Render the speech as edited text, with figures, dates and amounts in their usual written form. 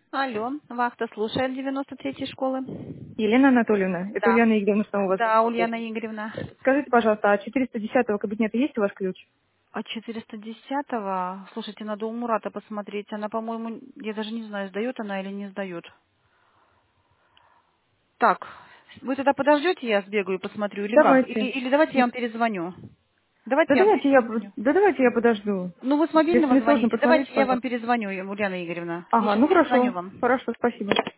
Алло, вахта слушает 93-й школы. Елена Анатольевна, это Да. Ульяна Игоревна снова вас Да, беспокоит. Ульяна Игоревна. Скажите, пожалуйста, а 410-го кабинета есть у вас ключ? А 410-го, слушайте, надо у Мурата посмотреть. Она, по-моему, я даже не знаю, сдает она или не сдает. Так, вы тогда подождете, я сбегаю и посмотрю, или как? Давайте. Или давайте я вам перезвоню. Да Давайте я вам давайте я, перезвоню. да давайте я подожду. Ну, вы с Если мобильного не сложно, звоните. Давайте посмотрите, я вам пожалуйста. перезвоню, Ульяна Игоревна. Я Ага, сейчас ну перезвоню хорошо. вам. Хорошо, спасибо.